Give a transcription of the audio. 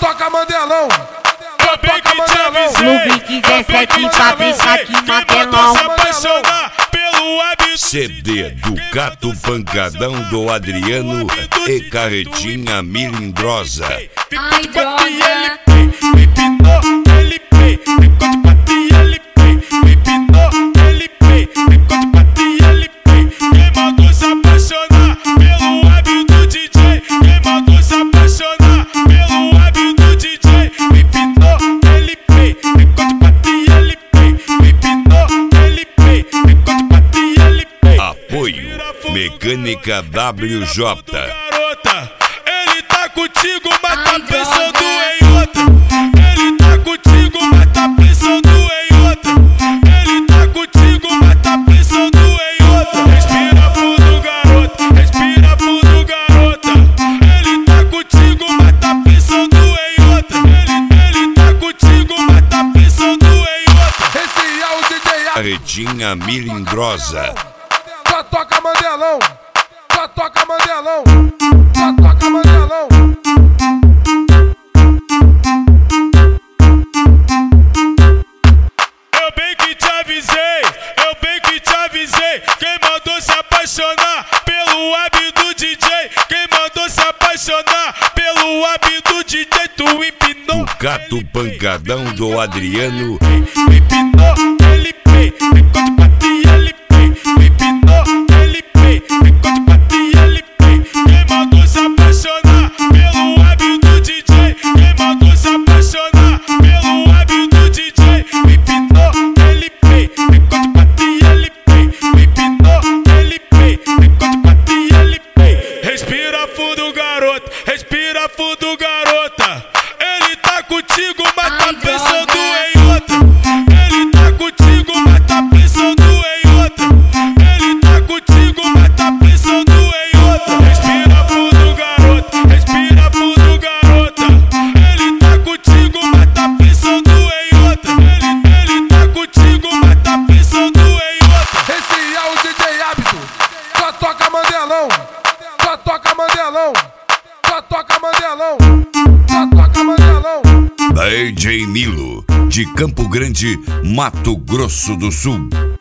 toca Mandelão. Eu bem que te avisei. Clube 17 pra pensar que Mandelão. Se apaixonar pelo hábito. CD do Cato Pancadão do Adriano e Carretinha Milindrosa. Ai, droga. Me pinou, ele pei. Ficou de pati, ele pei. Me pinou, ele pei. Ficou de pati, ele pei. Quem mandou se apaixonar pelo hábito do DJ? Quem mandou se apaixonar pelo hábito do DJ? Me pinou, ele pei. Ficou de pati, ele pei. Me pinou, ele pei. Ficou de pati, ele pei. Apoio Mecânica WJ. Garota, ele tá contigo, mas tá Ai, pensando droga. em outra. Ele tá contigo, mas tá pensando em outra. Ele tá contigo, mas tá pensando em outra. Respira fundo, garota. Respira fundo, garota. Ele tá contigo, mas tá pensando em outra. Ele tá contigo, mas tá pensando em outra. Esse é o DJ Carretinha Milindrosa. Só toca Mandelão. Só toca Mandelão. Só toca Mandelão. Eu bem que te avisei, eu bem que te avisei. Quem mandou se apaixonar pelo hábito do DJ? Quem mandou se apaixonar pelo hábito do DJ? Tu empinou. Do Cato Pancadão do Adriano. Me empinou, ele pei. Ficou de pati, ele pei. Me empinou, ele pei. Ficou de pati, ele pei. Quem mandou se apaixonar pelo hábito do DJ? Quem mandou se apaixonar pelo hábito do DJ? Me empinou, ele pei. Ficou de pati, ele pei. Me empinou, ele pei. Ficou de pati, ele pei. Respira fundo, garota. Respira fundo, garota. Ele tá contigo, mas tá Ai, pensando droga. em outra. Ele tá contigo, mas tá pensando em outra. Ele tá contigo, mas tá pensando em outra. Respira fundo, garota. Respira fundo, garota. Ele tá contigo, mas tá pensando em outra. Ele tá contigo, mas tá pensando em outra. Esse é o DJ Hábito. Só toca Mandelão. Só toca Mandelão. Só toca Mandelão. Só toca Mandelão. DJ Milo, de Campo Grande, Mato Grosso do Sul.